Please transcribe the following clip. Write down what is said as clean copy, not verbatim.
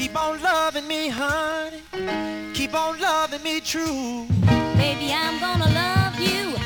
Keep on loving me, honey. Keep on loving me true. Baby, I'm gonna love you